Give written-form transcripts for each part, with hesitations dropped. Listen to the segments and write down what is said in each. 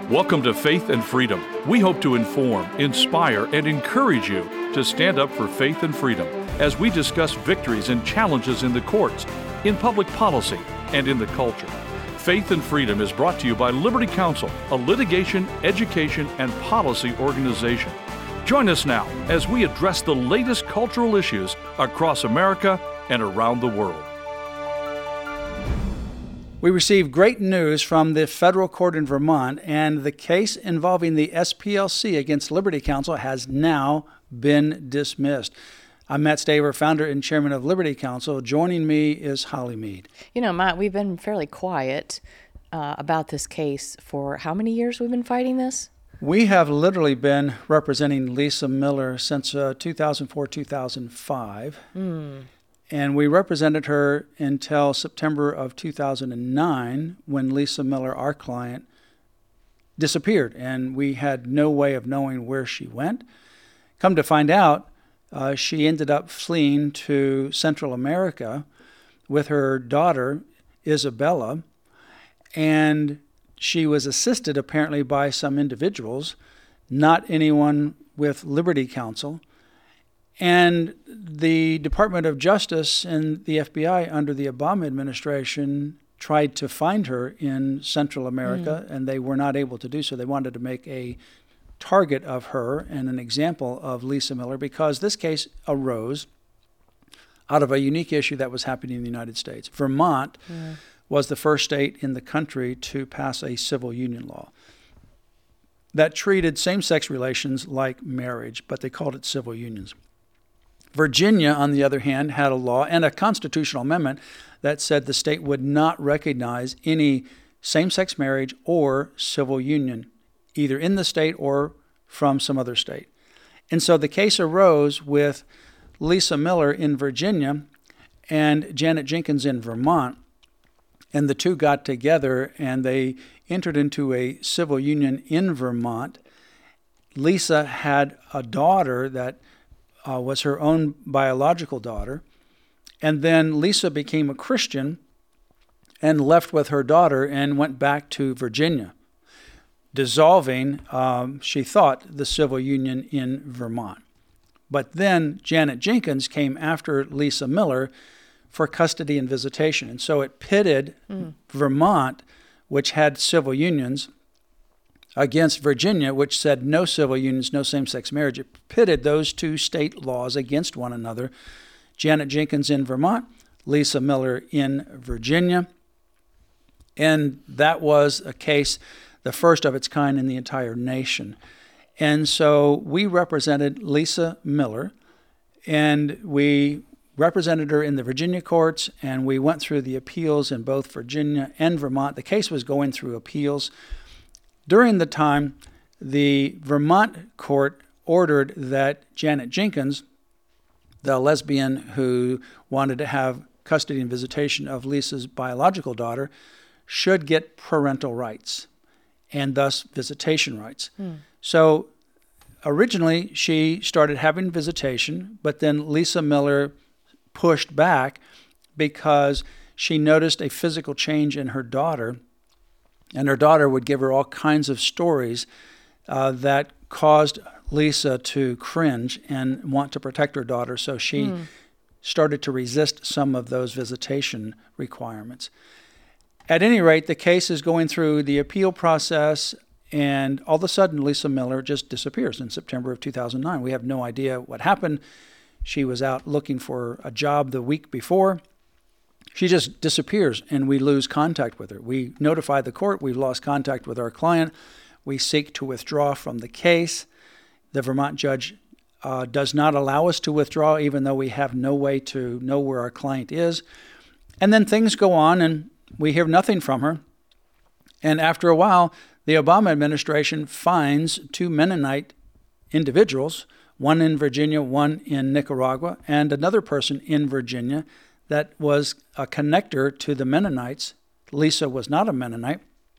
Welcome to Faith and Freedom. We hope to inform, inspire, and encourage you to stand up for faith and freedom as we discuss victories and challenges in the courts, in public policy, and in the culture. Faith and Freedom is brought to you by Liberty Counsel, a litigation, education, and policy organization. Join us now as we address the latest cultural issues across America and around the world. We received great news from the federal court in Vermont, and the case involving the SPLC against Liberty Counsel has now been dismissed. I'm Matt Staver, founder and chairman of Liberty Counsel. Joining me is Holly Mead. You know, Matt, we've been fairly quiet about this case for how many years we've been fighting this? We have literally been representing Lisa Miller since 2004-2005. And we represented her until September of 2009 when Lisa Miller, our client, disappeared. And we had no way of knowing where she went. Come to find out, she ended up fleeing to Central America with her daughter, Isabella. And she was assisted apparently by some individuals, not anyone with Liberty Counsel. And the Department of Justice and the FBI under the Obama administration tried to find her in Central America, and they were not able to do so. They wanted to make a target of her and an example of Lisa Miller because this case arose out of a unique issue that was happening in the United States. Vermont was the first state in the country to pass a civil union law that treated same-sex relations like marriage, but they called it civil unions. Virginia, on the other hand, had a law and a constitutional amendment that said the state would not recognize any same-sex marriage or civil union, either in the state or from some other state. And so the case arose with Lisa Miller in Virginia and Janet Jenkins in Vermont, and the two got together and they entered into a civil union in Vermont. Lisa had a daughter that was her own biological daughter. And then Lisa became a Christian and left with her daughter and went back to Virginia, dissolving, she thought, the civil union in Vermont. But then Janet Jenkins came after Lisa Miller for custody and visitation. And so it pitted Vermont, which had civil unions, against Virginia, which said no civil unions, no same-sex marriage. It pitted those two state laws against one another. Janet Jenkins in Vermont, Lisa Miller in Virginia. And that was a case, the first of its kind in the entire nation. And so we represented Lisa Miller, and we represented her in the Virginia courts, and we went through the appeals in both Virginia and Vermont. The case was going through appeals. During the time, the Vermont court ordered that Janet Jenkins, the lesbian who wanted to have custody and visitation of Lisa's biological daughter, should get parental rights and thus visitation rights. So originally she started having visitation, but then Lisa Miller pushed back because she noticed a physical change in her daughter. And her daughter would give her all kinds of stories that caused Lisa to cringe and want to protect her daughter. So she started to resist some of those visitation requirements. At any rate, the case is going through the appeal process, and all of a sudden, Lisa Miller just disappears in September of 2009. We have no idea what happened. She was out looking for a job the week before. She just disappears, and we lose contact with her. We notify the court we've lost contact with our client. We seek to withdraw from the case. The Vermont judge does not allow us to withdraw, even though we have no way to know where our client is. And then things go on, and we hear nothing from her. And after a while, the Obama administration finds two Mennonite individuals, one in Virginia, one in Nicaragua, and another person in Virginia that was a connector to the Mennonites. Lisa was not a Mennonite,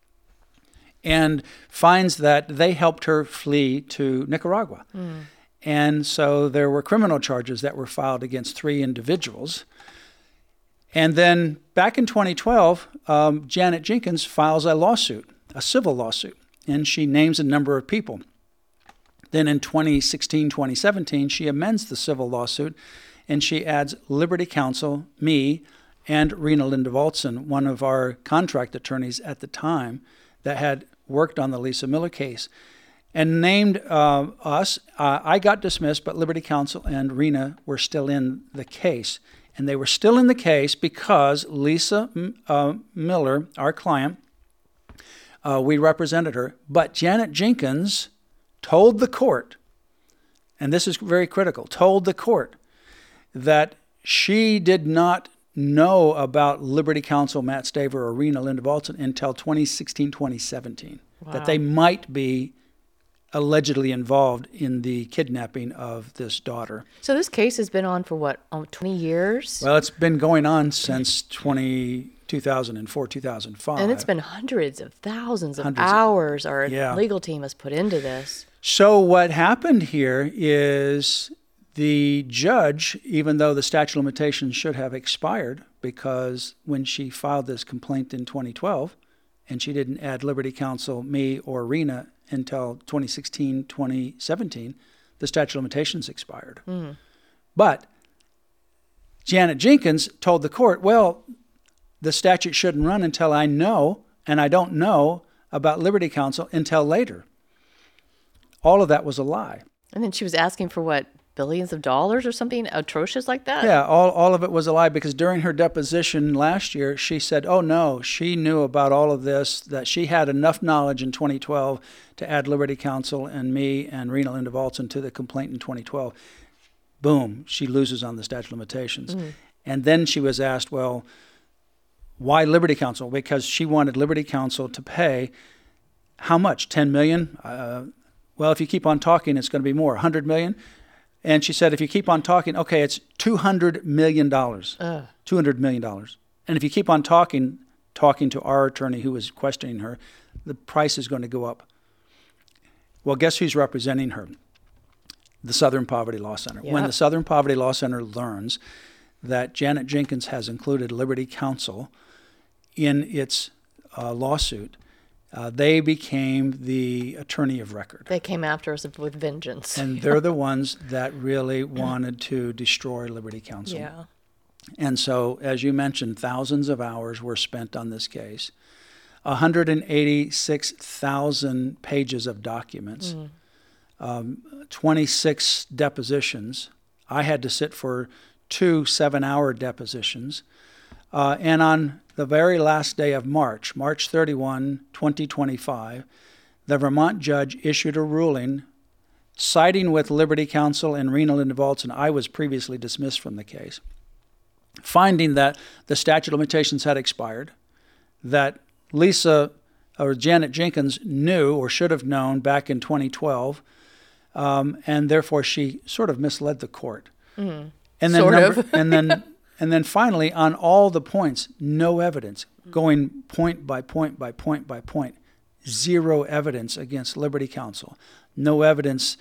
and finds that they helped her flee to Nicaragua. And so there were criminal charges that were filed against three individuals. And then back in 2012, Janet Jenkins files a lawsuit, a civil lawsuit, and she names a number of people. Then in 2016, 2017, she amends the civil lawsuit, and she adds Liberty Counsel, me, and Rena Linda Voltson, one of our contract attorneys at the time that had worked on the Lisa Miller case, and named us. I got dismissed, but Liberty Counsel and Rena were still in the case. And they were still in the case because Lisa Miller, our client, we represented her, but Janet Jenkins told the court, and this is very critical, told the court that she did not know about Liberty Counsel, Matt Staver, or Rena Linda Voltson until 2016, 2017, that they might be allegedly involved in the kidnapping of this daughter. So this case has been on for what, 20 years? Well, it's been going on since 2004, 2005. And it's been hundreds of thousands of hours our legal team has put into this. So what happened here is the judge, even though the statute of limitations should have expired, because when she filed this complaint in 2012, and she didn't add Liberty Counsel, me, or Rena until 2016, 2017, the statute of limitations expired. But Janet Jenkins told the court, well, the statute shouldn't run until I know, and I don't know about Liberty Counsel until later. All of that was a lie. And then she was asking for what, billions of dollars or something atrocious like that? Yeah, all of it was a lie, because during her deposition last year, she said, oh no, she knew about all of this, that she had enough knowledge in 2012 to add Liberty Counsel and me and Rena Linda Voltson to the complaint in 2012. Boom, she loses on the statute of limitations. And then she was asked, well, why Liberty Counsel? Because she wanted Liberty Counsel to pay how much? $10 million? Well, if you keep on talking, it's going to be more. $100 million? And she said, if you keep on talking, okay, it's $200 million. $200 million. And if you keep on talking to our attorney who was questioning her, the price is going to go up. Well, guess who's representing her? The Southern Poverty Law Center. Yep. When the Southern Poverty Law Center learns that Janet Jenkins has included Liberty Counsel in its lawsuit, they became the attorney of record. They came after us with vengeance. And they're the ones that really wanted to destroy Liberty Counsel. Yeah. And so, as you mentioned, thousands of hours were spent on this case. 186,000 pages of documents, 26 depositions. I had to sit for 2 7-hour depositions. And on the very last day of March 31, 2025, the Vermont judge issued a ruling siding with Liberty Counsel and Rena Linda Voltson. I was previously dismissed from the case, finding that the statute of limitations had expired, that Lisa or Janet Jenkins knew or should have known back in 2012, and therefore she sort of misled the court. And then And then finally, on all the points, no evidence, going point by point by point by point, zero evidence against Liberty Counsel, no evidence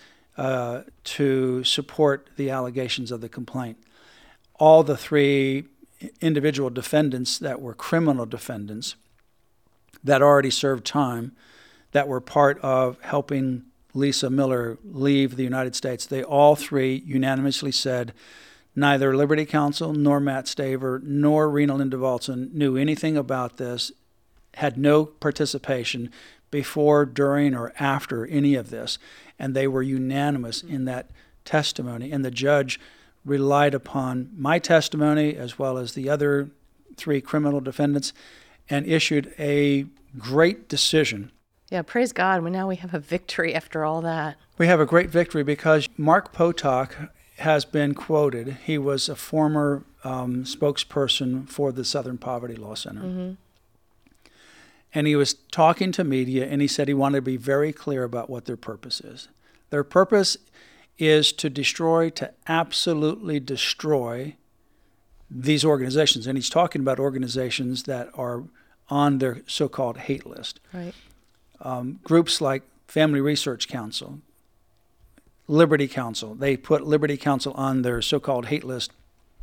to support the allegations of the complaint. All the 3 individual defendants that were criminal defendants that already served time, that were part of helping Lisa Miller leave the United States, they all 3 unanimously said, neither Liberty Counsel nor Matt Staver nor Rena Linda Voltson knew anything about this, had no participation before, during, or after any of this. And they were unanimous in that testimony. And the judge relied upon my testimony as well as the other 3 criminal defendants and issued a great decision. Yeah, praise God. Now we have a victory after all that. We have a great victory because Mark Potok has been quoted. He was a former spokesperson for the Southern Poverty Law Center. And he was talking to media, and he said he wanted to be very clear about what their purpose is. Their purpose is to absolutely destroy these organizations. And he's talking about organizations that are on their so-called hate list. Right. Groups like Family Research Council, Liberty Counsel. They put Liberty Counsel on their so-called hate list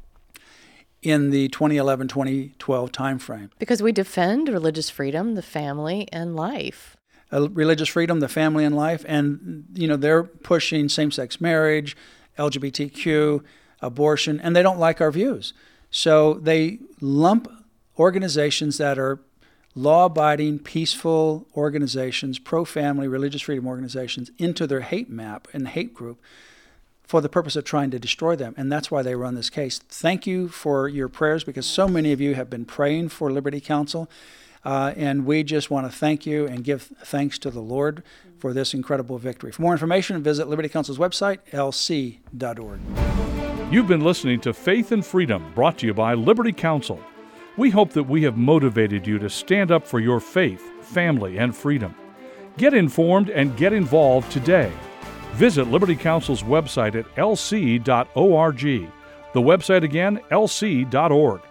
in the 2011-2012 timeframe. Because we defend religious freedom, the family, and life. religious freedom, the family and life, and they're pushing same-sex marriage, LGBTQ, abortion, and they don't like our views. So they lump organizations that are law-abiding, peaceful organizations, pro-family, religious freedom organizations, into their hate map and hate group for the purpose of trying to destroy them. And that's why they run this case. Thank you for your prayers, because so many of you have been praying for Liberty Counsel. And we just want to thank you and give thanks to the Lord for this incredible victory. For more information, visit Liberty Counsel's website, lc.org. You've been listening to Faith and Freedom, brought to you by Liberty Counsel. We hope that we have motivated you to stand up for your faith, family, and freedom. Get informed and get involved today. Visit Liberty Counsel's website at lc.org. The website again, lc.org.